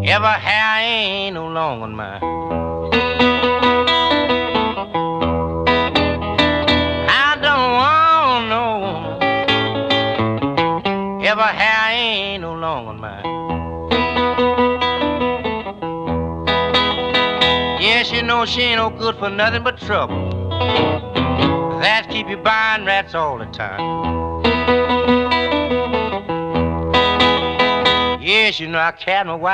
If her hair ain't no long on mine, I don't want no woman. If her hair ain't no long on mine. Yes, you know she ain't no good for nothing but trouble. That keep you buying rats all the time. Yes, you know I can't my wife.